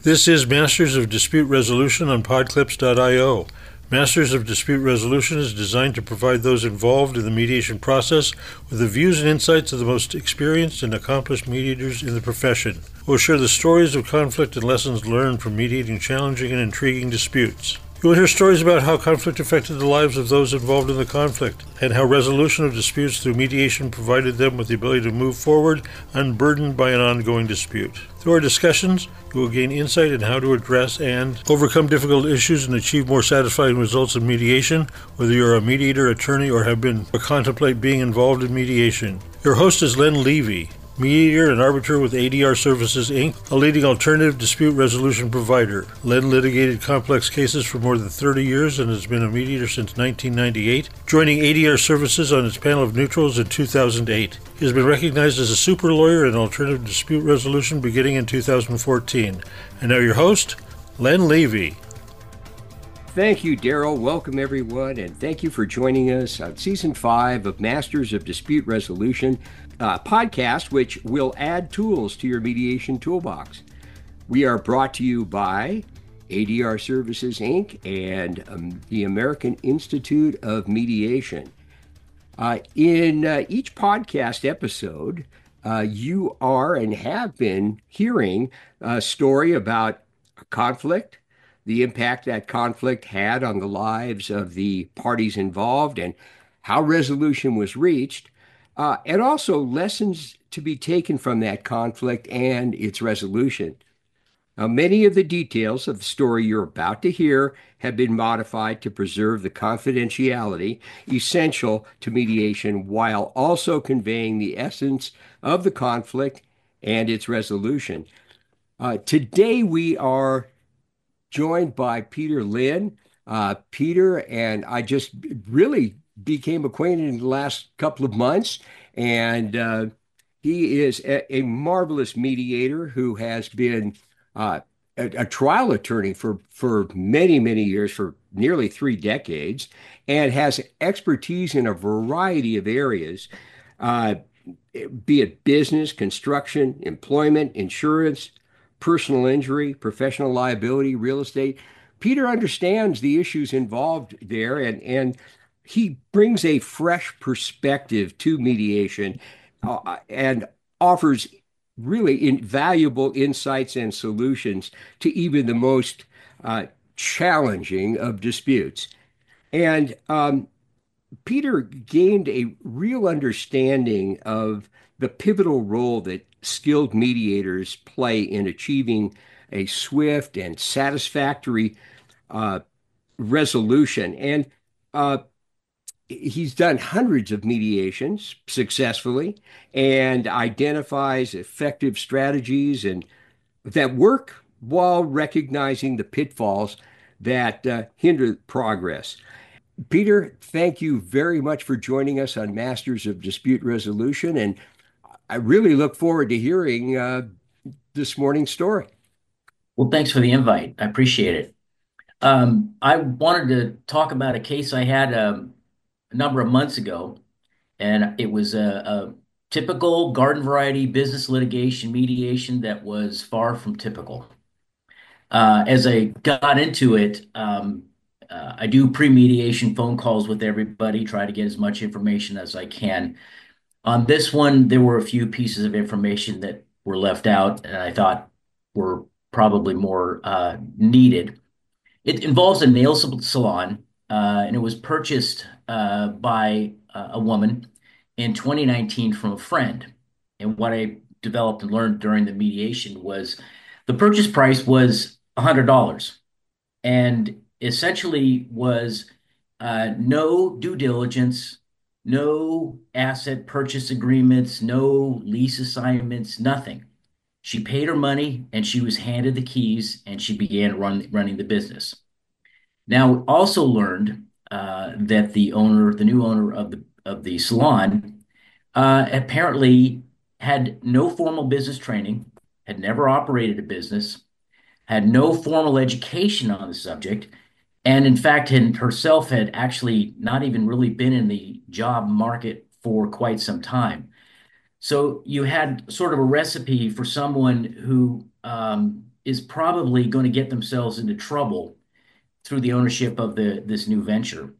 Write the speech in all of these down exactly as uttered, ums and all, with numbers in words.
This is Masters of Dispute Resolution on Podclips dot io. Masters of Dispute Resolution is designed to provide those involved in the mediation process with the views and insights of the most experienced and accomplished mediators in the profession. We'll share the stories of conflict and lessons learned from mediating challenging and intriguing disputes. You will hear stories about how conflict affected the lives of those involved in the conflict, and how resolution of disputes through mediation provided them with the ability to move forward unburdened by an ongoing dispute. Through our discussions, you will gain insight in how to address and overcome difficult issues and achieve more satisfying results in mediation, whether you're a mediator, attorney, or have been or contemplate being involved in mediation. Your host is Len Levy, mediator and arbiter with A D R Services, Incorporated, a leading alternative dispute resolution provider. Len litigated complex cases for more than thirty years and has been a mediator since nineteen ninety-eight, joining A D R Services on its panel of neutrals in two thousand eight. He has been recognized as a super lawyer in alternative dispute resolution beginning in two thousand fourteen. And now your host, Len Levy. Thank you, Daryl. Welcome, everyone, and thank you for joining us on Season five of Masters of Dispute Resolution, a podcast which will add tools to your mediation toolbox. We are brought to you by A D R Services, Incorporated and um, the American Institute of Mediation. Uh, in uh, each podcast episode, uh, you are and have been hearing a story about a conflict, the impact that conflict had on the lives of the parties involved, and how resolution was reached, uh, and also lessons to be taken from that conflict and its resolution. Now, many of the details of the story you're about to hear have been modified to preserve the confidentiality essential to mediation while also conveying the essence of the conflict and its resolution. Uh, today, we are joined by Peter Lynn. Uh, Peter and I just really became acquainted in the last couple of months, and uh, he is a, a marvelous mediator who has been uh, a, a trial attorney for, for many, many years, for nearly three decades, and has expertise in a variety of areas, uh, be it business, construction, employment, insurance, personal injury, professional liability, real estate. Peter understands the issues involved there, and, and he brings a fresh perspective to mediation uh, and offers really invaluable insights and solutions to even the most uh, challenging of disputes. And um, Peter gained a real understanding of the pivotal role that skilled mediators play in achieving a swift and satisfactory uh, resolution. And uh, he's done hundreds of mediations successfully and identifies effective strategies and that work while recognizing the pitfalls that uh, hinder progress. Peter, thank you very much for joining us on Masters of Dispute Resolution, and I really look forward to hearing uh, this morning's story. Well, thanks for the invite. I appreciate it. Um, I wanted to talk about a case I had um, a number of months ago, and it was a, a typical garden variety business litigation mediation that was far from typical. Uh, as I got into it, um, uh, I do pre-mediation phone calls with everybody, try to get as much information as I can. On this one, there were a few pieces of information that were left out and I thought were probably more uh, needed. It involves a nail salon, uh, and it was purchased uh, by uh, a woman in twenty nineteen from a friend. And what I developed and learned during the mediation was the purchase price was one hundred dollars and essentially was uh, no due diligence, no asset purchase agreements, no lease assignments, nothing. She paid her money and she was handed the keys and she began run, running the business. Now, also learned uh, that the owner, the new owner of the of the salon, uh, apparently had no formal business training, had never operated a business, had no formal education on the subject, and in fact, had, herself had actually not even really been in the job market for quite some time. So you had sort of a recipe for someone who um, is probably going to get themselves into trouble through the ownership of the this new venture.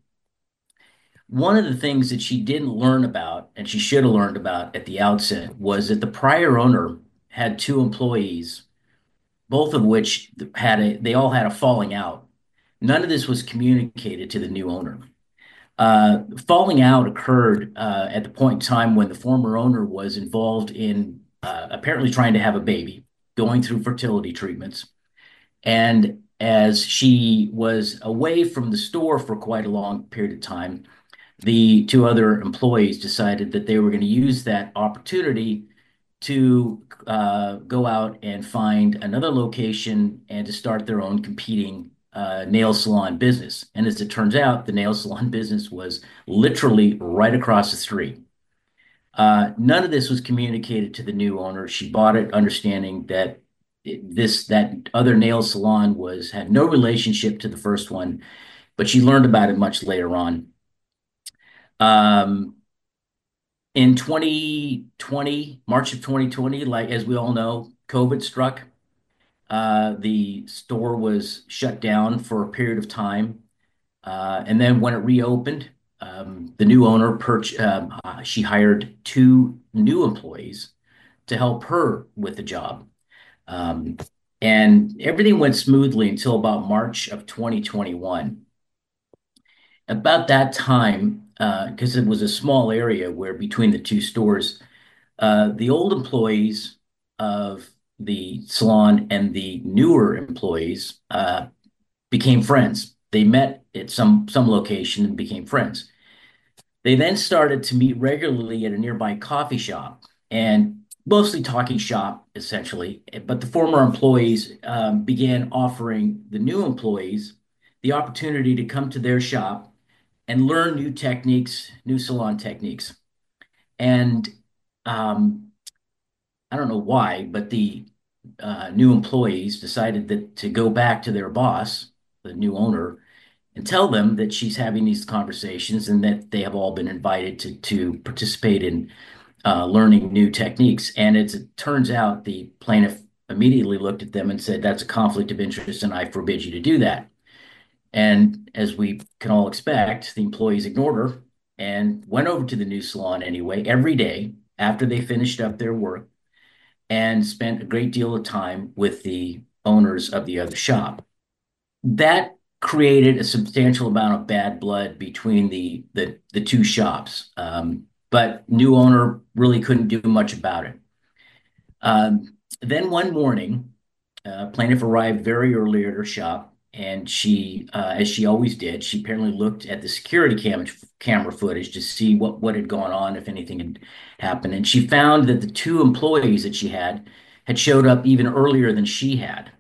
One of the things that she didn't learn about, and she should have learned about at the outset, was that the prior owner had two employees, both of which had a they all had a falling out. None of this was communicated to the new owner. Uh, falling out occurred uh, at the point in time when the former owner was involved in uh, apparently trying to have a baby, going through fertility treatments. And as she was away from the store for quite a long period of time, the two other employees decided that they were going to use that opportunity to uh, go out and find another location and to start their own competing uh, nail salon business. And as it turns out, the nail salon business was literally right across the street. Uh, none of this was communicated to the new owner. She bought it understanding that it, this that other nail salon was had no relationship to the first one, but she learned about it much later on. Um, in twenty twenty, March of twenty twenty, like as we all know, COVID struck. Uh, the store was shut down for a period of time. Uh, and then when it reopened, um, the new owner, perch, um, uh, she hired two new employees to help her with the job. Um, and everything went smoothly until about March of twenty twenty-one. About that time, because uh, it was a small area where between the two stores, uh, the old employees of the salon and the newer employees uh, became friends. They met at some some location and became friends. They then started to meet regularly at a nearby coffee shop and mostly talking shop, essentially. But the former employees um, began offering the new employees the opportunity to come to their shop and learn new techniques, new salon techniques. And um, I don't know why, but the uh, new employees decided that to go back to their boss, the new owner, and tell them that she's having these conversations and that they have all been invited to to participate in uh, learning new techniques. And as it turns out, the plaintiff immediately looked at them and said, "That's a conflict of interest, and I forbid you to do that." And as we can all expect, the employees ignored her and went over to the new salon anyway every day after they finished up their work and spent a great deal of time with the owners of the other shop. That created a substantial amount of bad blood between the the, the two shops. Um, but new owner really couldn't do much about it. Um, then one morning, uh, plaintiff arrived very early at her shop, and she, uh, as she always did, she apparently looked at the security cam camera footage to see what what had gone on, if anything had happened, and she found that the two employees that she had had showed up even earlier than she had,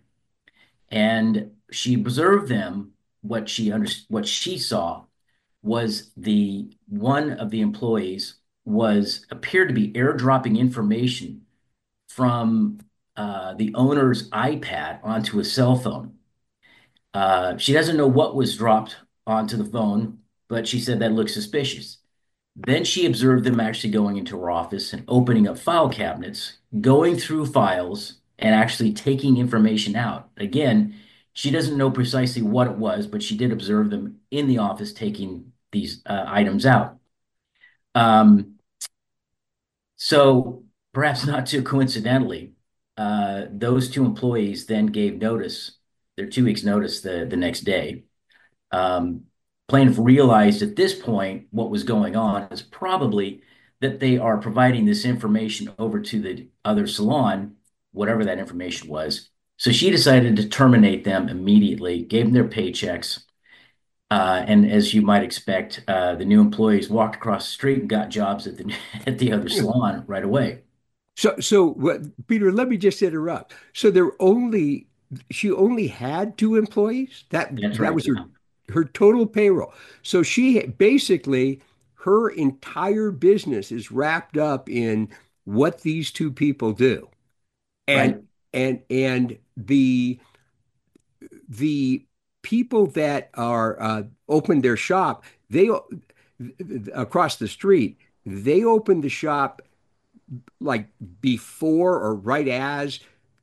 and she observed them. What she under what she saw was the one of the employees was appeared to be airdropping information from uh, the owner's iPad onto a cell phone. Uh, she doesn't know what was dropped onto the phone, but she said that looked suspicious. Then she observed them actually going into her office and opening up file cabinets, going through files, and actually taking information out. Again, she doesn't know precisely what it was, but she did observe them in the office taking these uh, items out. Um, so perhaps not too coincidentally, uh, those two employees then gave notice, their two weeks notice the, the next day. Um, Plaintiff realized at this point what was going on is probably that they are providing this information over to the other salon, whatever that information was. So she decided to terminate them immediately, gave them their paychecks. Uh, and as you might expect, uh, the new employees walked across the street and got jobs at the at the other salon right away. So, so what, Peter, let me just interrupt. So there only she only had two employees. That That's that right. was her her total payroll. So she basically her entire business is wrapped up in what these two people do. And Right. and and the the people that are uh, opened their shop, they across the street, they opened the shop like before or right as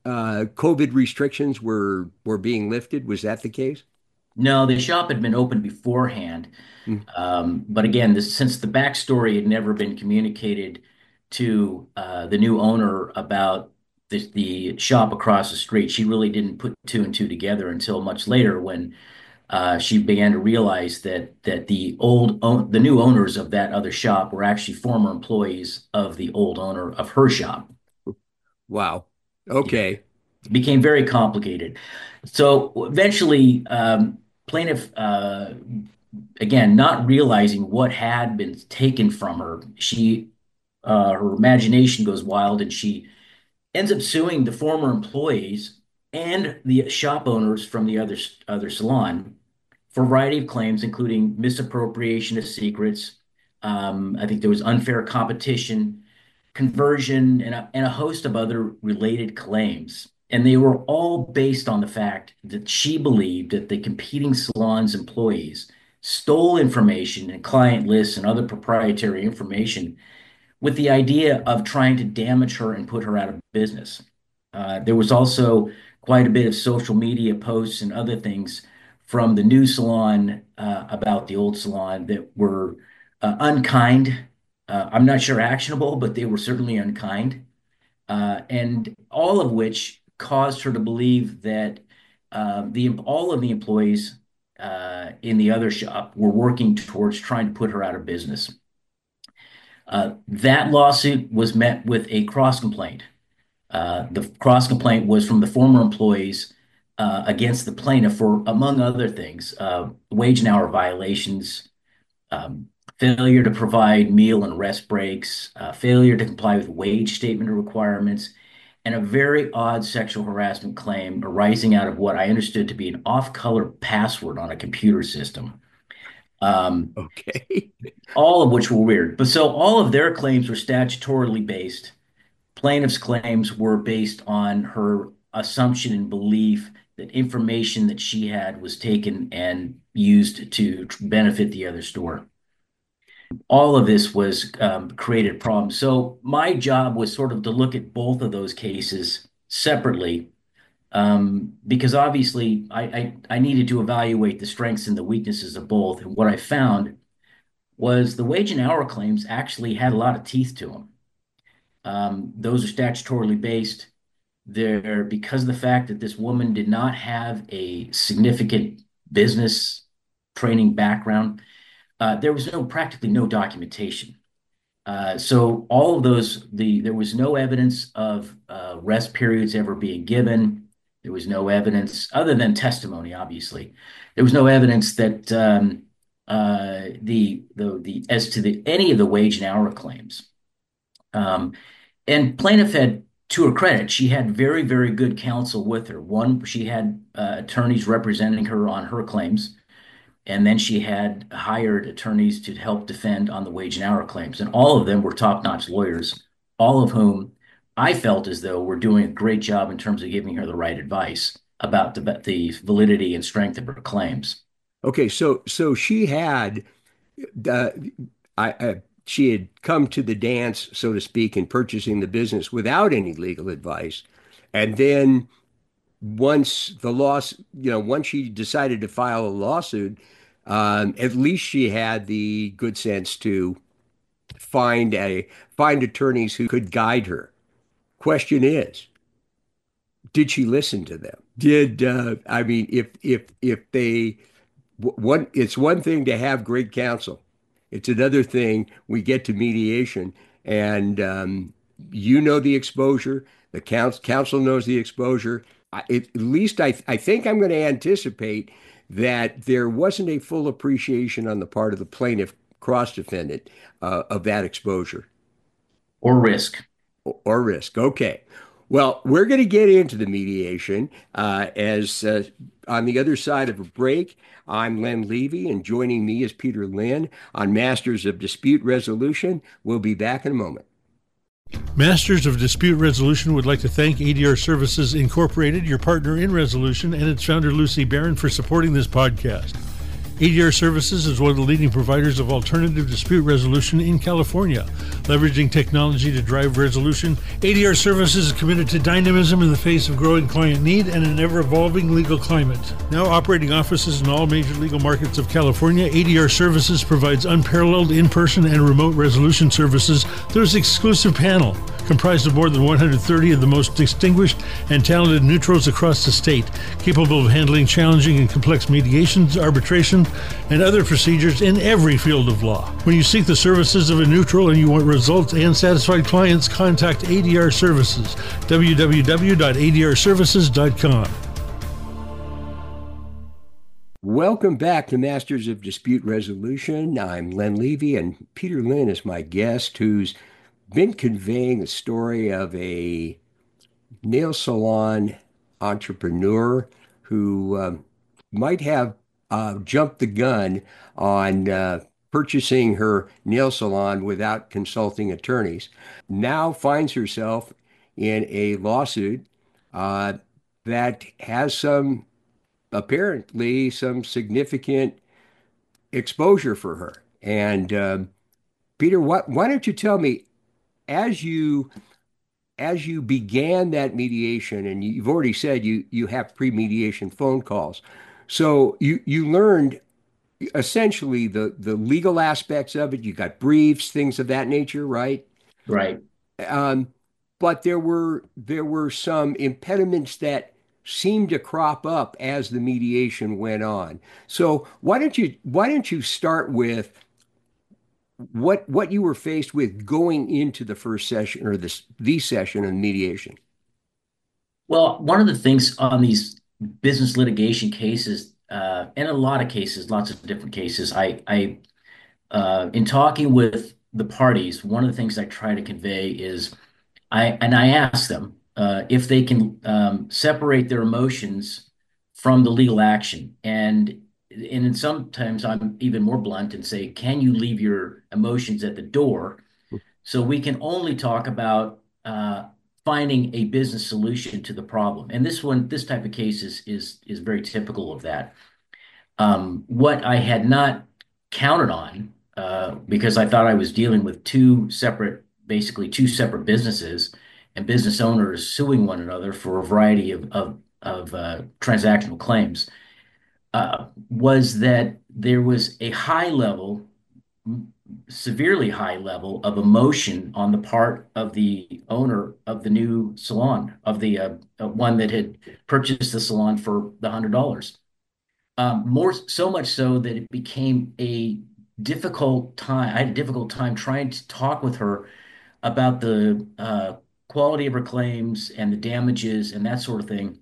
uh, COVID restrictions were were being lifted. Was that the case? No, the shop had been open beforehand. Mm. Um, but again, this, since the backstory had never been communicated to uh, the new owner about the, the shop across the street, she really didn't put two and two together until much later when uh, she began to realize that that the old own, the new owners of that other shop were actually former employees of the old owner of her shop. Wow. Yeah, Okay. it became very complicated. So eventually, um, plaintiff, uh, again, not realizing what had been taken from her, she uh, her imagination goes wild, and she ends up suing the former employees and the shop owners from the other other salon for a variety of claims, including misappropriation of secrets. Um, I think there was unfair competition, conversion, and a, and a host of other related claims. And they were all based on the fact that she believed that the competing salon's employees stole information and client lists and other proprietary information with the idea of trying to damage her and put her out of business. Uh, there was also quite a bit of social media posts and other things from the new salon uh, about the old salon that were uh, unkind. Uh, I'm not sure actionable, but they were certainly unkind, uh, and all of which caused her to believe that uh, the all of the employees uh, in the other shop were working towards trying to put her out of business. Uh, that lawsuit was met with a cross complaint. Uh, the cross complaint was from the former employees uh, against the plaintiff for, among other things, uh, wage and hour violations, um, failure to provide meal and rest breaks, uh, failure to comply with wage statement requirements, and a very odd sexual harassment claim arising out of what I understood to be an off-color password on a computer system. Um, Okay. all of which were weird. But so all of their claims were statutorily based. Plaintiff's claims were based on her assumption and belief that information that she had was taken and used to benefit the other store. All of this was um, created problems. So my job was sort of to look at both of those cases separately, um, because obviously I, I, I needed to evaluate the strengths and the weaknesses of both. And what I found was the wage and hour claims actually had a lot of teeth to them. Um, those are statutorily based. They're because of the fact that this woman did not have a significant business training background. Uh, there was no practically no documentation. Uh, so all of those, the there was no evidence of uh, rest periods ever being given. There was no evidence other than testimony, obviously. There was no evidence that um, uh, the the the as to the any of the wage and hour claims. Um, and plaintiff had, to her credit, she had very, very good counsel with her. One, she had uh, attorneys representing her on her claims, and then she had hired attorneys to help defend on the wage and hour claims. And all of them were top-notch lawyers, all of whom I felt as though were doing a great job in terms of giving her the right advice about the, the validity and strength of her claims. Okay. So so she had the I, I she had come to the dance, so to speak, in purchasing the business without any legal advice, and then once the loss, you know, once she decided to file a lawsuit, um, at least she had the good sense to find a find attorneys who could guide her. Question is, did she listen to them? Did uh, I mean, if if if they one, it's one thing to have great counsel. It's another thing we get to mediation, and um, you know the exposure. The counsel counsel knows the exposure. I, it, at least I I think I'm going to anticipate that there wasn't a full appreciation on the part of the plaintiff cross defendant uh, of that exposure Or risk. or, or risk. Okay. Well, we're going to get into the mediation uh, as uh, on the other side of a break. I'm Len Levy, and joining me is Peter Lynn on Masters of Dispute Resolution. We'll be back in a moment. Masters of Dispute Resolution would like to thank A D R Services Incorporated, your partner in resolution, and its founder Lucy Barron for supporting this podcast. A D R Services is one of the leading providers of alternative dispute resolution in California. Leveraging technology to drive resolution, A D R Services is committed to dynamism in the face of growing client need and an ever-evolving legal climate. Now operating offices in all major legal markets of California, A D R Services provides unparalleled in-person and remote resolution services through its exclusive panel, comprised of more than one hundred thirty of the most distinguished and talented neutrals across the state, capable of handling challenging and complex mediations, arbitration, and other procedures in every field of law. When you seek the services of a neutral and you want results and satisfied clients, contact A D R Services, w w w dot a d r services dot com. Welcome back to Masters of Dispute Resolution. I'm Len Levy, and Peter Lynn is my guest, who's been conveying the story of a nail salon entrepreneur who um, might have uh, jumped the gun on uh, purchasing her nail salon without consulting attorneys. Now finds herself in a lawsuit uh, that has some, apparently, some significant exposure for her. And um, Peter, what, why don't you tell me, as you as you began that mediation, and you've already said you you have pre-mediation phone calls, so you you learned essentially the the legal aspects of it. You got briefs, things of that nature, right? Right. Um, but there were there were some impediments that seemed to crop up as the mediation went on. So why don't you why don't you start with what what you were faced with going into the first session, or this the session of mediation? Well, one of the things on these business litigation cases, uh, and a lot of cases, lots of different cases, I, I, uh, in talking with the parties, one of the things I try to convey is, I and I ask them uh, if they can um, separate their emotions from the legal action, and and then sometimes I'm even more blunt and say, can you leave your emotions at the door so we can only talk about uh, finding a business solution to the problem? And this one, this type of case is is is very typical of that. Um, what I had not counted on, uh, because I thought I was dealing with two separate, basically two separate businesses and business owners suing one another for a variety of of, of uh, transactional claims, uh, was that there was a high level, severely high level of emotion on the part of the owner of the new salon, of the uh, uh, one that had purchased the salon for the hundred dollars. Um, more so much so that it became a difficult time. I had a difficult time trying to talk with her about the uh, quality of her claims and the damages and that sort of thing.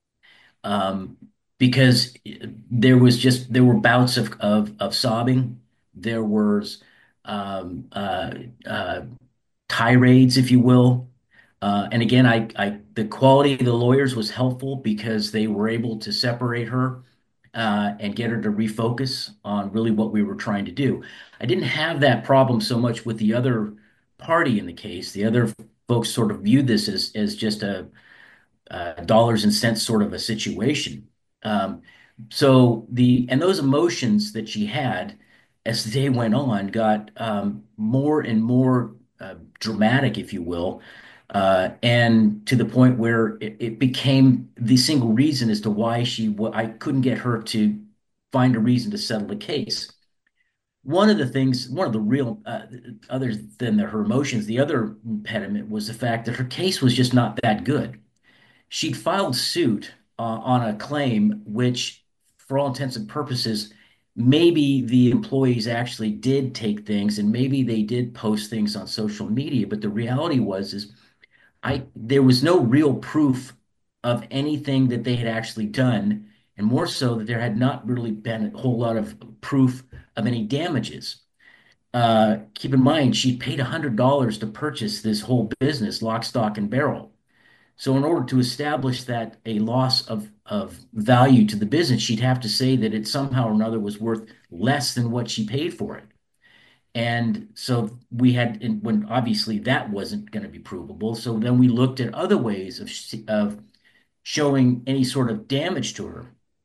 Um, because there was just there were bouts of of, of sobbing. There was um, uh, uh, tirades, if you will. Uh, and again, I, I the quality of the lawyers was helpful because they were able to separate her uh, and get her to refocus on really what we were trying to do. I didn't have that problem so much with the other party in the case. The other folks sort of viewed this as as just a uh, dollars and cents sort of a situation. Um, so the and those emotions that she had as the day went on got um, more and more uh, dramatic, if you will, uh, and to the point where it, it became the single reason as to why she I couldn't get her to find a reason to settle the case. One of the things, one of the real, uh, other than the, her emotions, the other impediment was the fact that her case was just not that good. She'd filed suit uh, on a claim which, for all intents and purposes, maybe the employees actually did take things and maybe they did post things on social media. But the reality was is I there was no real proof of anything that they had actually done, and more so that there had not really been a whole lot of proof of any damages. Uh, keep in mind, she paid one hundred dollars to purchase this whole business, lock, stock, and barrel. So in order to establish that a loss of, of value to the business, she'd have to say that it somehow or another was worth less than what she paid for it. And so we had, and when obviously that wasn't going to be provable. So then we looked at other ways of, of showing any sort of damage to her.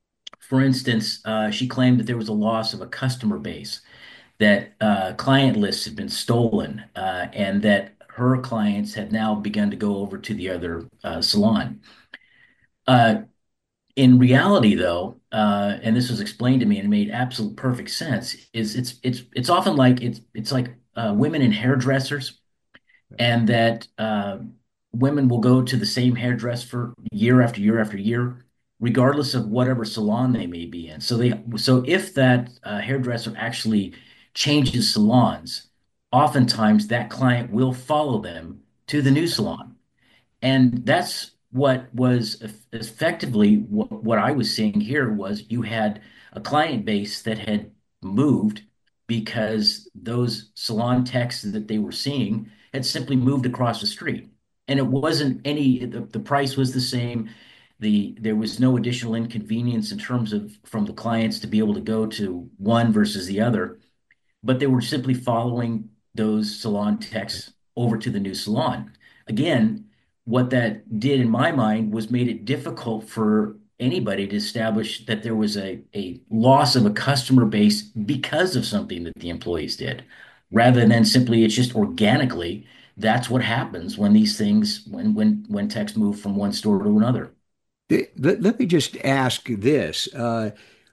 For instance, uh, she claimed that there was a loss of a customer base, that uh, client lists had been stolen, uh, and that her clients had now begun to go over to the other uh, salon. Uh, in reality, though, uh, and this was explained to me and it made absolute perfect sense, is it's it's it's often like it's it's like uh, women in hairdressers, and that uh, women will go to the same hairdresser for year after year after year, regardless of whatever salon they may be in. So they so if that uh, hairdresser actually changes salons, oftentimes that client will follow them to the new salon. And that's what was eff- effectively what, what I was seeing here was you had a client base that had moved because those salon techs that they were seeing had simply moved across the street. And it wasn't any, the, the price was the same. The there was no additional inconvenience in terms of from the clients to be able to go to one versus the other, but they were simply following those salon techs over to the new salon. Again, what that did in my mind was made it difficult for anybody to establish that there was a, a loss of a customer base because of something that the employees did, rather than simply it's just organically. That's what happens when these things, when when when techs move from one store to another. Let, let me just ask this. Uh,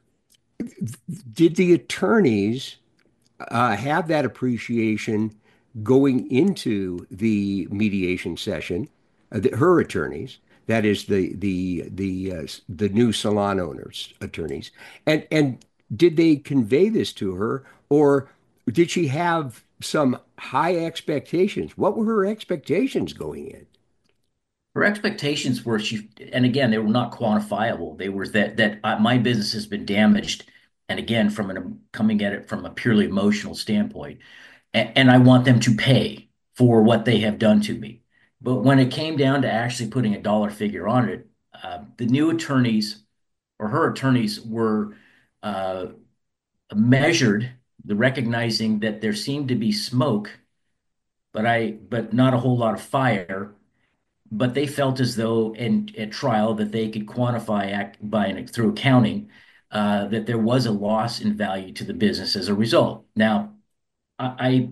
did the attorneys uh, have that appreciation going into the mediation session? Uh, the, her attorneys, that is the the the uh, the new salon owners' attorneys, and and did they convey this to her, or did she have some high expectations? What were her expectations going in? Her expectations were she, and again, they were not quantifiable. They were that that uh, my business has been damaged, and again, from an coming at it from a purely emotional standpoint, and, and I want them to pay for what they have done to me. But when it came down to actually putting a dollar figure on it, uh, the new attorneys or her attorneys were uh, measured, the recognizing that there seemed to be smoke, but I, but not a whole lot of fire, but they felt as though in at trial that they could quantify act by an, through accounting uh, that there was a loss in value to the business as a result. Now, I, I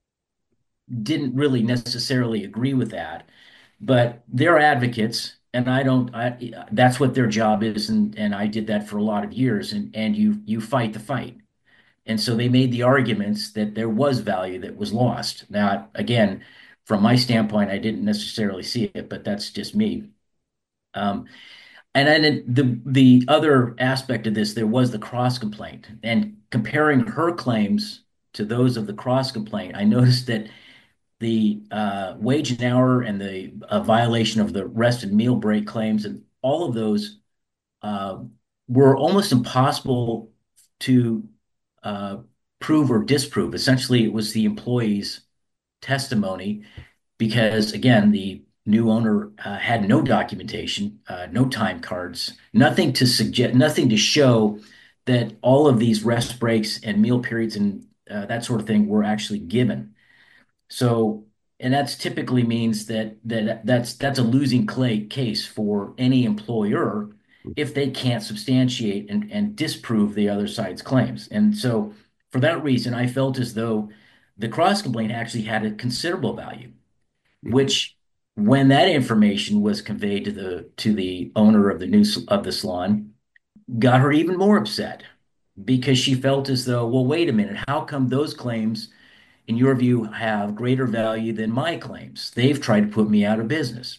didn't really necessarily agree with that, but they're advocates, and I don't. I, that's what their job is, and and I did that for a lot of years. And and you you fight the fight, and so they made the arguments that there was value that was lost. Now, again, from my standpoint, I didn't necessarily see it, but that's just me. Um, and then the the other aspect of this, there was the cross complaint, and comparing her claims to those of the cross complaint, I noticed that the uh, wage and hour and the uh, violation of the rest and meal break claims and all of those uh, were almost impossible to uh, prove or disprove. Essentially, it was the employee's testimony because, again, the new owner uh, had no documentation, uh, no time cards, nothing to suggest, nothing to show that all of these rest breaks and meal periods and uh, that sort of thing were actually given. So, and that's typically means that that that's that's a losing clay case for any employer if they can't substantiate and, and disprove the other side's claims. And so, for that reason, I felt as though the cross complaint actually had a considerable value, Mhm. which when that information was conveyed to the to the owner of the new of the salon, got her even more upset because she felt as though, well, wait a minute, how come those claims in your view, have greater value than my claims? They've tried to put me out of business.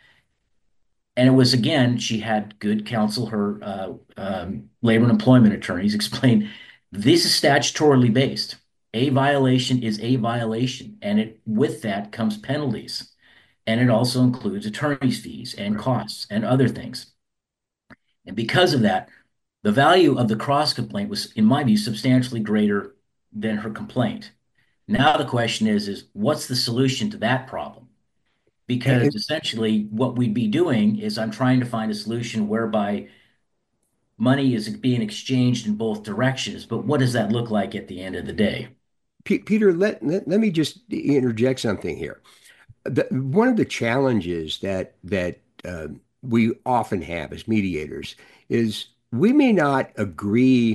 And it was again, she had good counsel. Her uh, um, labor and employment attorneys explained this is statutorily based. A violation is a violation, and it with that comes penalties, and it also includes attorney's fees and Right. costs and other things. And because of that, the value of the cross complaint was, in my view, substantially greater than her complaint. Now the question is, is what's the solution to that problem? Because And, essentially what we'd be doing is I'm trying to find a solution whereby money is being exchanged in both directions. But what does that look like at the end of the day? P Peter, let, let let me just interject something here. The, one of the challenges that that uh, we often have as mediators is we may not agree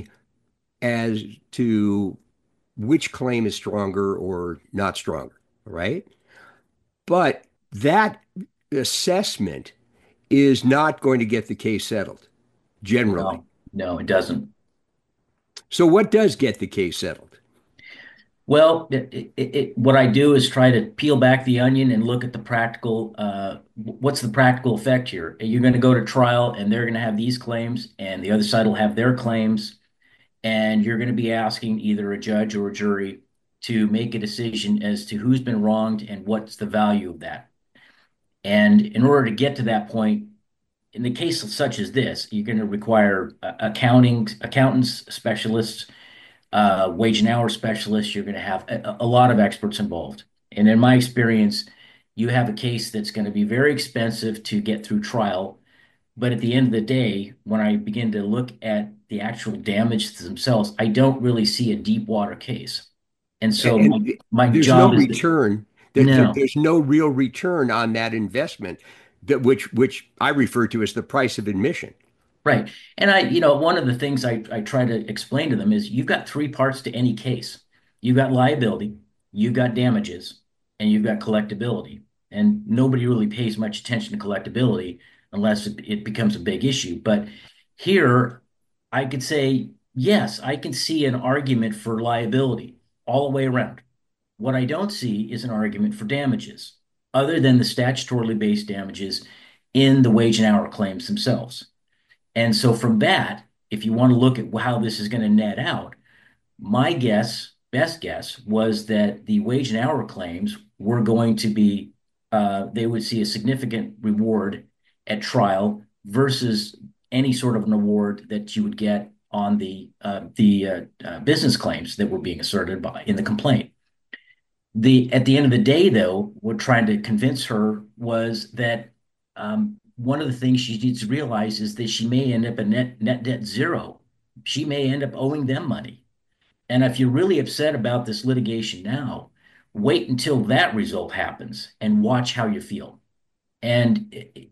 as to which claim is stronger or not stronger, right? But that assessment is not going to get the case settled generally. No, no, it doesn't. So, what does get the case settled? Well, it, it, it, what I do is try to peel back the onion and look at the practical, uh, what's the practical effect here? You're going to go to trial and they're going to have these claims and the other side will have their claims. And you're going to be asking either a judge or a jury to make a decision as to who's been wronged and what's the value of that. And in order to get to that point, in the case such as this, you're going to require uh, accounting, accountants, specialists, uh, wage and hour specialists. You're going to have a, a lot of experts involved. And in my experience, you have a case that's going to be very expensive to get through trial. But at the end of the day, when I begin to look at the actual damage themselves, I don't really see a deep water case. And so And my, my there's job no is return. to, There- there- no, There's no real return on that investment, that which which I refer to as the price of admission. right. And I, you know, one of the things I, I try to explain to them is you've got three parts to any case. You've got liability, you've got damages, and you've got collectability. And nobody really pays much attention to collectability unless it, it becomes a big issue. But here, I could say, yes, I can see an argument for liability all the way around. What I don't see is an argument for damages, other than the statutorily based damages in the wage and hour claims themselves. And so from that, if you want to look at how this is going to net out, my guess, best guess, was that the wage and hour claims were going to be, uh, they would see a significant reward at trial versus any sort of an award that you would get on the uh, the uh, uh, business claims that were being asserted by in the complaint. The at the end of the day, though, what trying to convince her was that um, one of the things she needs to realize is that she may end up a net net debt zero. She may end up owing them money. And if you're really upset about this litigation now, wait until that result happens and watch how you feel. And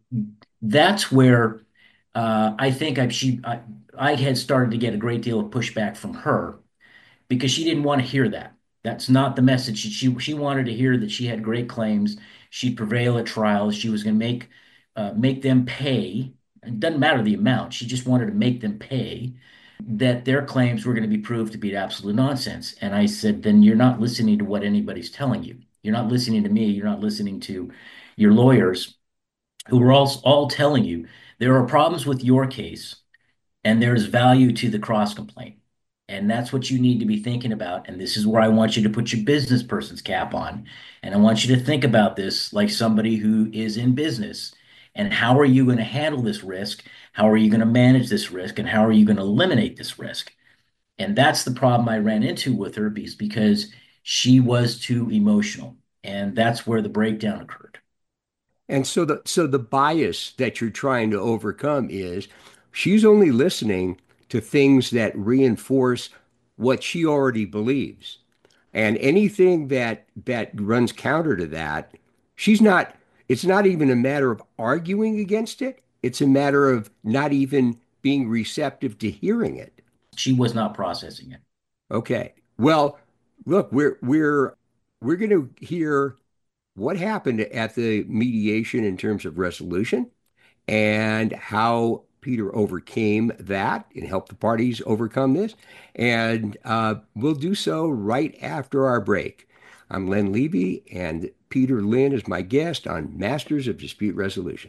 that's where uh, I think I, she I, I had started to get a great deal of pushback from her because she didn't want to hear that. That's not the message. She, she, she wanted to hear that she had great claims. She'd prevail at trials. She was going to make uh, make them pay. It doesn't matter the amount. She just wanted to make them pay, that their claims were going to be proved to be absolute nonsense. And I said, then you're not listening to what anybody's telling you. You're not listening to me. You're not listening to your lawyers who are all, all telling you there are problems with your case and there's value to the cross complaint. And that's what you need to be thinking about. And this is where I want you to put your business person's cap on. And I want you to think about this like somebody who is in business. And how are you going to handle this risk? How are you going to manage this risk? And how are you going to eliminate this risk? And that's the problem I ran into with her, is because she was too emotional. And that's where the breakdown occurred. And so the so the bias that you're trying to overcome is she's only listening to things that reinforce what she already believes. And anything that that runs counter to that, she's not, it's not even a matter of arguing against it. It's a matter of not even being receptive to hearing it. She was not processing it. Okay. Well, look, we're we're we're going to hear what happened at the mediation in terms of resolution and how Peter overcame that and helped the parties overcome this. And uh, we'll do so right after our break. I'm Len Levy, and Peter Lynn is my guest on Masters of Dispute Resolution.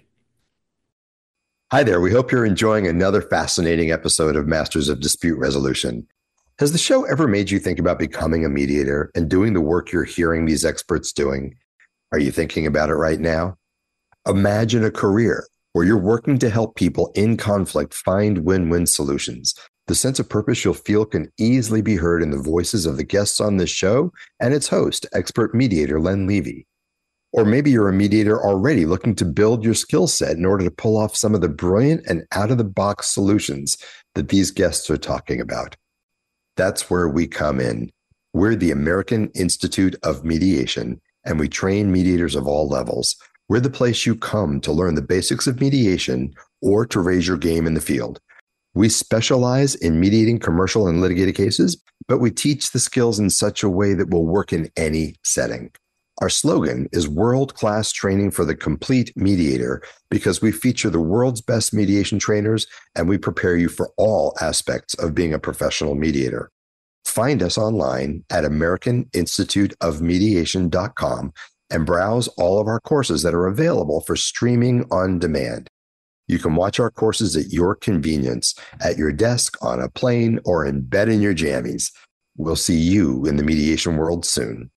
Hi there. We hope you're enjoying another fascinating episode of Masters of Dispute Resolution. Has the show ever made you think about becoming a mediator and doing the work you're hearing these experts doing? Are you thinking about it right now? Imagine a career where you're working to help people in conflict find win-win solutions. The sense of purpose you'll feel can easily be heard in the voices of the guests on this show and its host, expert mediator Len Levy. Or maybe you're a mediator already looking to build your skill set in order to pull off some of the brilliant and out-of-the-box solutions that these guests are talking about. That's where we come in. We're the American Institute of Mediation, and we train mediators of all levels. We're the place you come to learn the basics of mediation or to raise your game in the field. We specialize in mediating commercial and litigated cases, but we teach the skills in such a way that will work in any setting. Our slogan is world-class training for the complete mediator because we feature the world's best mediation trainers and we prepare you for all aspects of being a professional mediator. Find us online at American Institute of Mediation dot com and browse all of our courses that are available for streaming on demand. You can watch our courses at your convenience, at your desk, on a plane, or in bed in your jammies. We'll see you in the mediation world soon.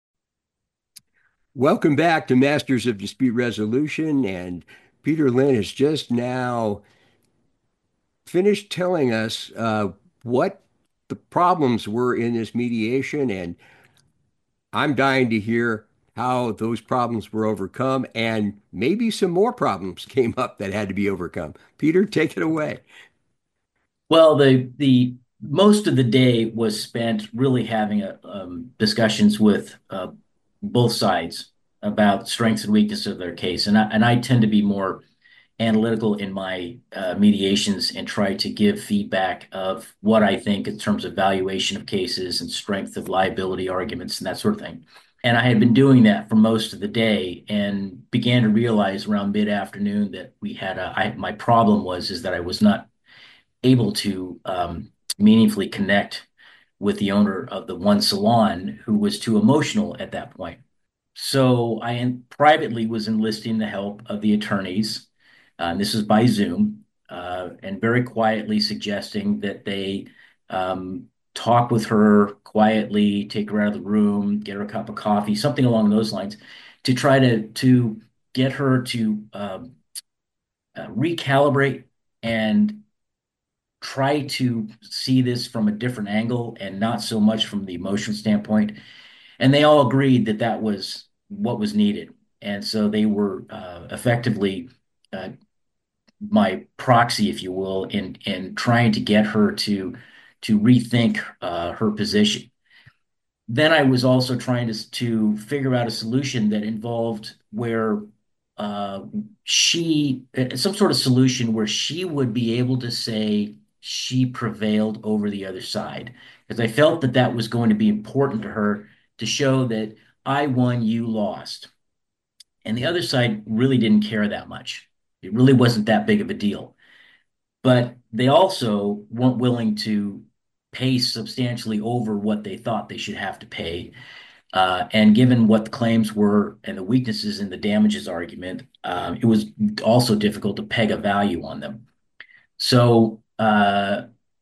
Welcome back to Masters of Dispute Resolution. And Peter Lynn has just now finished telling us uh, what the problems were in this mediation. And I'm dying to hear how those problems were overcome, and maybe some more problems came up that had to be overcome. Peter, take it away. Well, the the most of the day was spent really having a, um, discussions with uh, both sides about strengths and weaknesses of their case, and I, and I tend to be more analytical in my uh, mediations and try to give feedback of what I think in terms of valuation of cases and strength of liability arguments and that sort of thing. And I had been doing that for most of the day and began to realize around mid-afternoon that we had a, I, my problem was is that I was not able to um, meaningfully connect with the owner of the one salon who was too emotional at that point. So I en- privately was enlisting the help of the attorneys. Uh, this is by Zoom, uh, and very quietly suggesting that they um, talk with her quietly, take her out of the room, get her a cup of coffee, something along those lines, to try to to get her to um, uh, recalibrate and try to see this from a different angle and not so much from the emotional standpoint. And they all agreed that that was what was needed. And so they were uh, effectively uh, my proxy, if you will, in in trying to get her to to rethink uh, her position. Then I was also trying to to figure out a solution that involved where uh, she uh, some sort of solution where she would be able to say she prevailed over the other side, because I felt that that was going to be important to her to show that I won, you lost. And the other side really didn't care that much. It really wasn't that big of a deal. But they also weren't willing to pay substantially over what they thought they should have to pay. Uh, and given what the claims were and the weaknesses in the damages argument, um, it was also difficult to peg a value on them. So uh,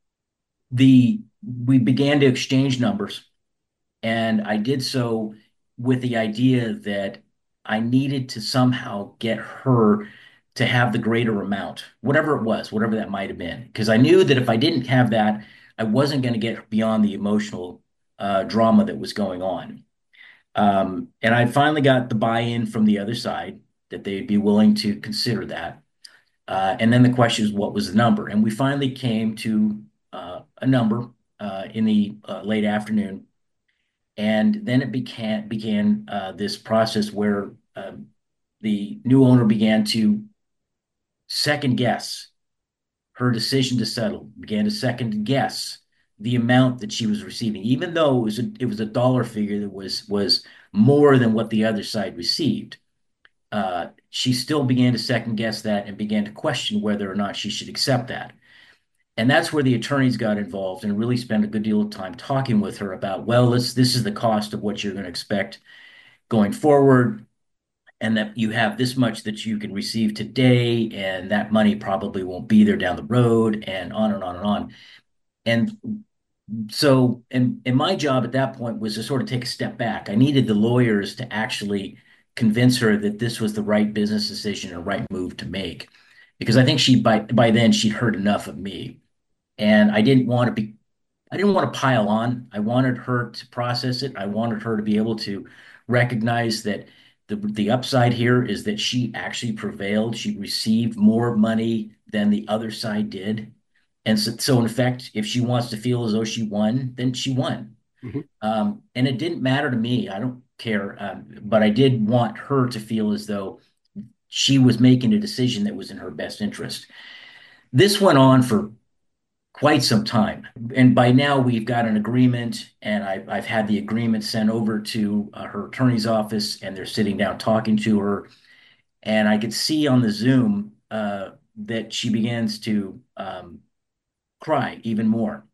the we began to exchange numbers, and I did so with the idea that I needed to somehow get her to have the greater amount, whatever it was, whatever that might have been. Because I knew that if I didn't have that, I wasn't going to get beyond the emotional uh, drama that was going on. Um, and I finally got the buy-in from the other side that they'd be willing to consider that. Uh, and then the question is, what was the number? And we finally came to uh, a number uh, in the uh, late afternoon. And then it began began uh, this process where uh, the new owner began to second guess her decision to settle, began to second guess the amount that she was receiving, even though it was a, it was a dollar figure that was was more than what the other side received. Uh, she still began to second guess that and began to question whether or not she should accept that. And that's where the attorneys got involved and really spent a good deal of time talking with her about, well, this, this is the cost of what you're going to expect going forward, and that you have this much that you can receive today, and that money probably won't be there down the road, and on and on and on. And so, and, and my job at that point was to sort of take a step back. I needed the lawyers to actually convince her that this was the right business decision and right move to make, because I think she by by then she'd heard enough of me. And I didn't want to be, I didn't want to pile on. I wanted her to process it. I wanted her to be able to recognize that the, the upside here is that she actually prevailed. She received more money than the other side did. And so, so in effect, if she wants to feel as though she won, then she won. Mm-hmm. Um, and it didn't matter to me. I don't care. Um, but I did want her to feel as though she was making a decision that was in her best interest. This went on for quite some time. And by now we've got an agreement, and I've, I've had the agreement sent over to uh, her attorney's office, and they're sitting down talking to her. And I could see on the Zoom uh, that she begins to um, cry even more.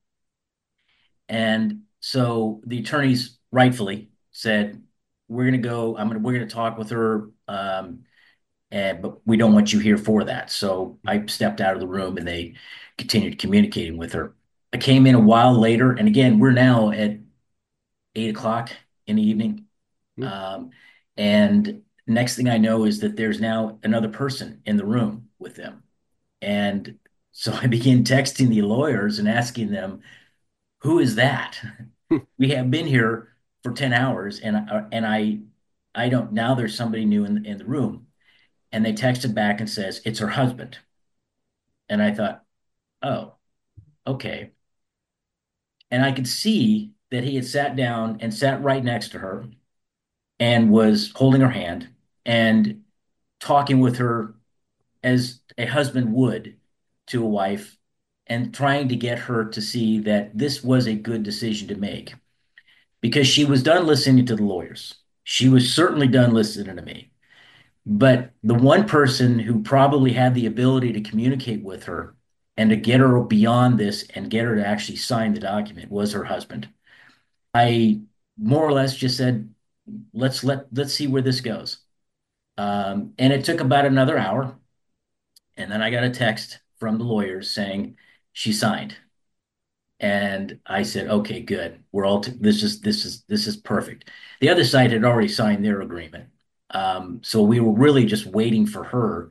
And so the attorneys rightfully said, "We're going to go. I'm going to. We're going to talk with her, um, and but we don't want you here for that." So I stepped out of the room, and they continued communicating with her. I came in a while later, and again, we're now at eight o'clock in the evening, Hmm. um, and next thing I know is that there's now another person in the room with them, and so I begin texting the lawyers and asking them, "Who is that?" We have been here for ten hours, and I, and I I don't, now there's somebody new in in the room, and they texted back and says it's her husband. And I thought, "Oh, okay." And I could see that he had sat down and sat right next to her and was holding her hand and talking with her as a husband would to a wife, and trying to get her to see that this was a good decision to make, because she was done listening to the lawyers. She was certainly done listening to me. But the one person who probably had the ability to communicate with her and to get her beyond this and get her to actually sign the document was her husband. I more or less just said, let's let let's see where this goes. Um, and it took about another hour, and then I got a text from the lawyers saying she signed. And I said, okay, good. We're all t- this is this is this is perfect. The other side had already signed their agreement. Um, so we were really just waiting for her.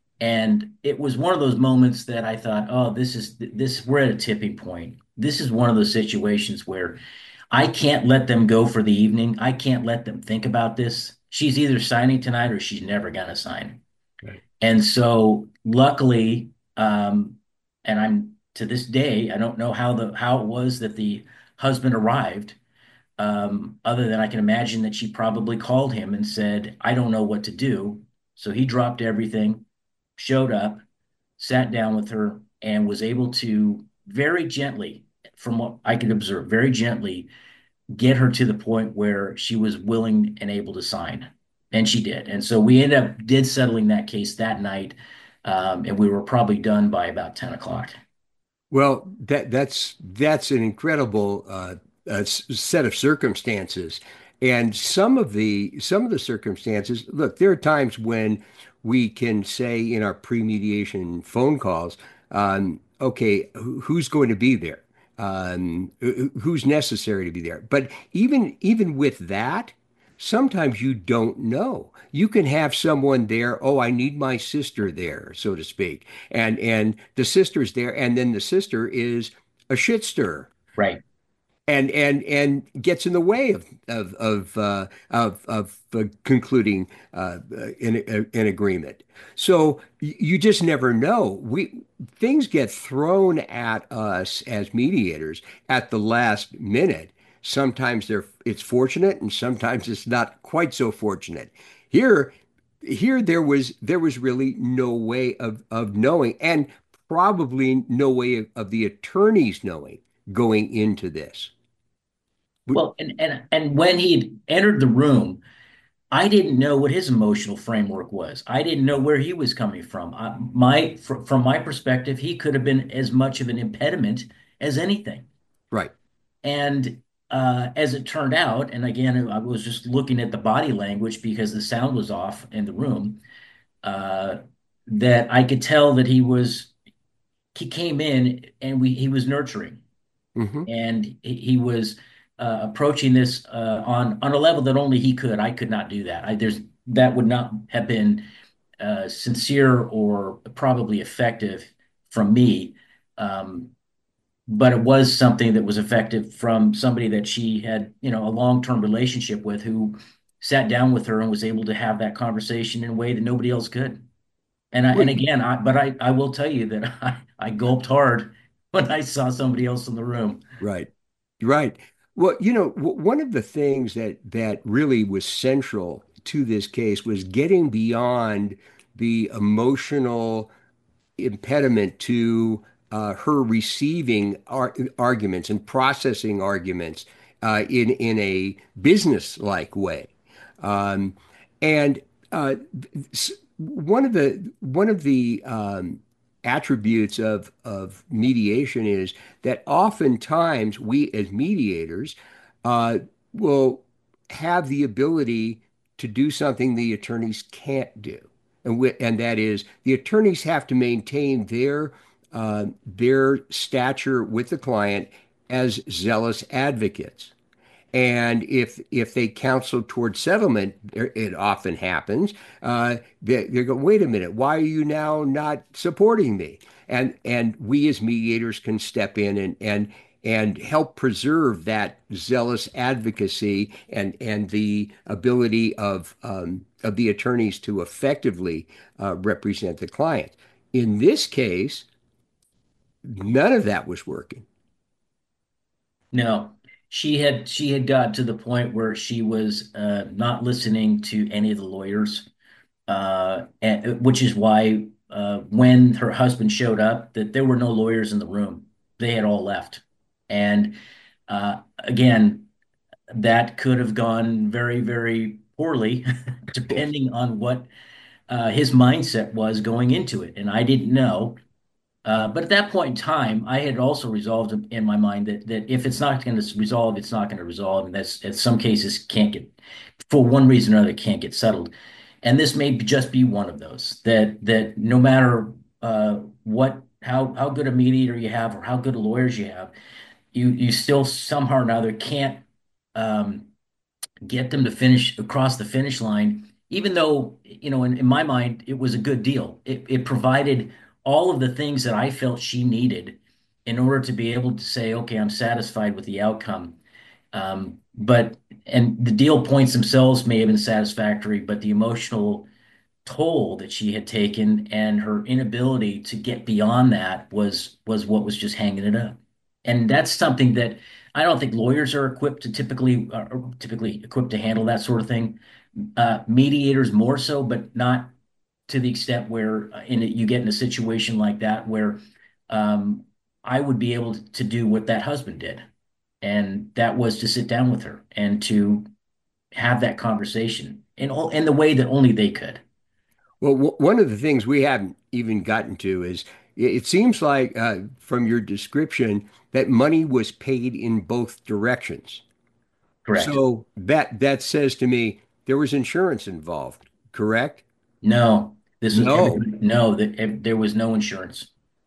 And it was one of those moments that I thought, oh, this is this, we're at a tipping point. This is one of those situations where I can't let them go for the evening. I can't let them think about this. She's either signing tonight or she's never gonna sign. Right. And so luckily, um, and I'm to this day, I don't know how the how it was that the husband arrived, um, other than I can imagine that she probably called him and said, I don't know what to do. So he dropped everything, showed up, sat down with her, and was able to very gently, from what I could observe, very gently get her to the point where she was willing and able to sign. And she did. And so we ended up did settling that case that night. Um, and we were probably done by about ten o'clock. Well, that that's that's an incredible uh, uh, s- set of circumstances, and some of the some of the circumstances. Look, there are times when we can say in our pre-mediation phone calls, um, "Okay, who, who's going to be there? Um, who- who's necessary to be there?" But even even with that, sometimes you don't know. You can have someone there. Oh, I need my sister there, so to speak, and and the sister's there, and then the sister is a shit stirrer, Right. and and and gets in the way of of of uh, of, of uh, concluding uh, an, an agreement. So you just never know. We things get thrown at us as mediators at the last minute. Sometimes they're it's fortunate, and sometimes it's not quite so fortunate. Here, here there was there was really no way of of knowing, and probably no way of, of the attorneys knowing going into this. Well, and and and when he entered the room, I didn't know what his emotional framework was. I didn't know where he was coming from. I, my fr from my perspective, he could have been as much of an impediment as anything. Right. And uh, as it turned out, and again, I was just looking at the body language because the sound was off in the room, uh, that I could tell that he was he came in and we he was nurturing, Hmm. and he, he was uh, approaching this uh, on on a level that only he could. I could not do that. I there's that would not have been uh, sincere or probably effective from me. Um, but it was something that was effective from somebody that she had, you know, a long-term relationship with, who sat down with her and was able to have that conversation in a way that nobody else could. And I, Well, and again, I, but I, I will tell you that I, I gulped hard when I saw somebody else in the room. right. Right. Well, you know, w one of the things that that really was central to this case was getting beyond the emotional impediment to uh, her receiving ar arguments and processing arguments uh, in in a business-like way. Um, and uh, one of the one of the um, attributes of of mediation is that oftentimes we as mediators uh, will have the ability to do something the attorneys can't do, and we, and that is the attorneys have to maintain their uh, their stature with the client as zealous advocates. And if if they counsel towards settlement, it often happens. Uh, they, they go, wait a minute, why are you now not supporting me? And and we as mediators can step in and and and help preserve that zealous advocacy and and the ability of um, of the attorneys to effectively uh, represent the client. In this case, none of that was working. No, she had she had got to the point where she was uh, not listening to any of the lawyers, uh, and, which is why uh, when her husband showed up, that there were no lawyers in the room. They had all left, and uh, again, that could have gone very, very poorly, depending on what uh, his mindset was going into it. And I didn't know. Uh, but at that point in time, I had also resolved in my mind that that if it's not going to resolve, it's not going to resolve, and that's in some cases can't get, for one reason or another, can't get settled. And this may just be one of those that that no matter uh, what how how good a mediator you have or how good a lawyers you have, you you still somehow or another can't um, get them to finish across the finish line, even though, you know, in, in my mind, it was a good deal. It, it provided all of the things that I felt she needed in order to be able to say, okay, I'm satisfied with the outcome. Um, but, and the deal points themselves may have been satisfactory, but the emotional toll that she had taken and her inability to get beyond that was was what was just hanging it up. And that's something that I don't think lawyers are equipped to typically are typically equipped to handle that sort of thing. Uh, mediators more so, but not to the extent where uh, in a, you get in a situation like that where um, I would be able to do what that husband did, and that was to sit down with her and to have that conversation in all in the way that only they could. Well, w one of the things we haven't even gotten to is it, it seems like uh, from your description that money was paid in both directions. Correct. So that that says to me there was insurance involved, correct? No, this was No. everybody. No, that there was no insurance.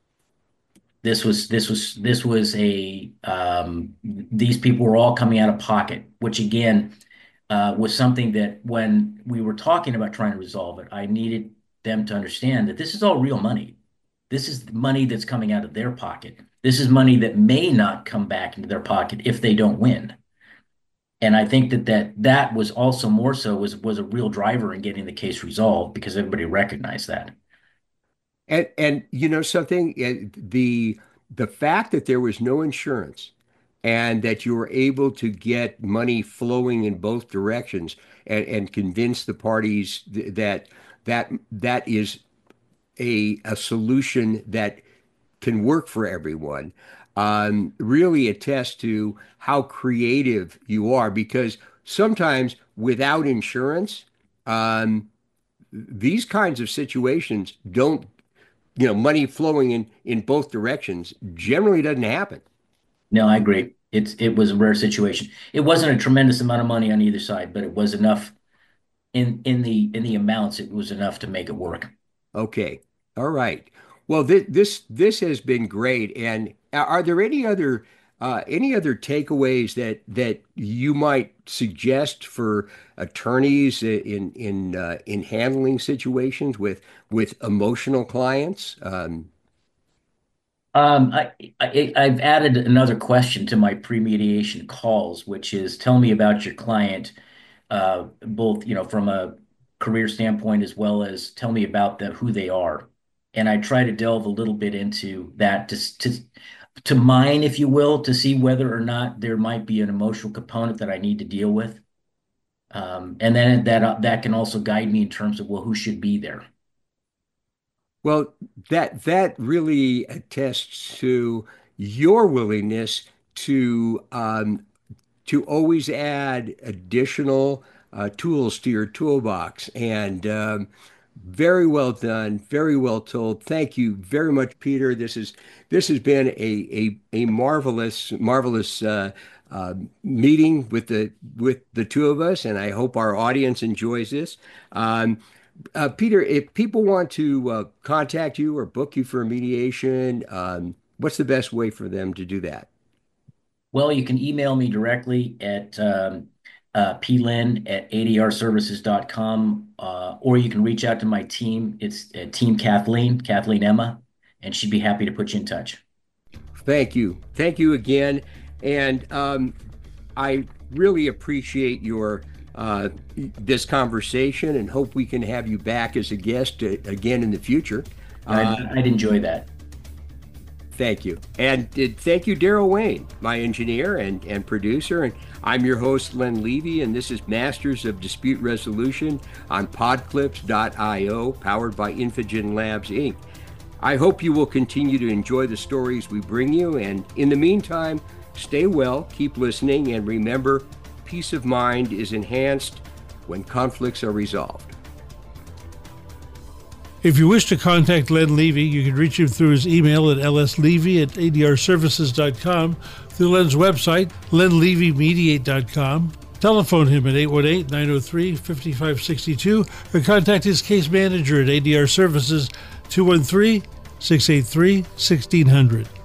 This was this was this was a um, these people were all coming out of pocket, which again uh, was something that when we were talking about trying to resolve it, I needed them to understand that this is all real money. This is money that's coming out of their pocket. This is money that may not come back into their pocket if they don't win. And I think that that that was also more so was was a real driver in getting the case resolved because everybody recognized that. And and you know something, Uh, the the fact that there was no insurance and that you were able to get money flowing in both directions and, and convince the parties th that that that is a a solution that can work for everyone, um, really attest to how creative you are because sometimes without insurance, um, these kinds of situations don't, you know, money flowing in in both directions generally doesn't happen. No, I agree. It's it was a rare situation. It wasn't a tremendous amount of money on either side, but it was enough in in the in the amounts. It was enough to make it work. Okay. All right. Well, this this this has been great. And are there any other uh, any other takeaways that that you might suggest for attorneys in in uh, in handling situations with with emotional clients? Um, Um, I, I I've added another question to my pre-mediation calls, which is tell me about your client, uh, both, you know, from a career standpoint as well as tell me about the who they are. And I try to delve a little bit into that to to to mine, if you will, to see whether or not there might be an emotional component that I need to deal with. Um, and then that uh, that can also guide me in terms of well, who should be there. Well, that that really attests to your willingness to um, to always add additional uh, tools to your toolbox. And um, very well done, very well told. Thank you very much, Peter. This is this has been a a, a marvelous marvelous uh, uh, meeting with the with the two of us, and I hope our audience enjoys this. Um, uh, Peter, if people want to uh, contact you or book you for a mediation, um, what's the best way for them to do that? Well, you can email me directly at um, uh, plin at a d r services dot com, uh, or you can reach out to my team. It's uh, Team Kathleen, Kathleen Emma, and she'd be happy to put you in touch. Thank you. Thank you again. And um, I really appreciate your uh, this conversation and hope we can have you back as a guest uh, again in the future. Uh, I'd, I'd enjoy that. Thank you. And uh, thank you, Daryl Wayne, my engineer and, and producer. And I'm your host, Len Levy, and this is Masters of Dispute Resolution on podclips dot io, powered by Infogen Labs, Incorporated. I hope you will continue to enjoy the stories we bring you. And in the meantime, stay well, keep listening, and remember, peace of mind is enhanced when conflicts are resolved. If you wish to contact Len Levy, you can reach him through his email at l s levy at a d r services dot com, through Len's website, len levy mediate dot com. Telephone him at eight one eight, nine oh three, five five six two, or contact his case manager at A D R Services, two one three, six eight three, one six zero zero.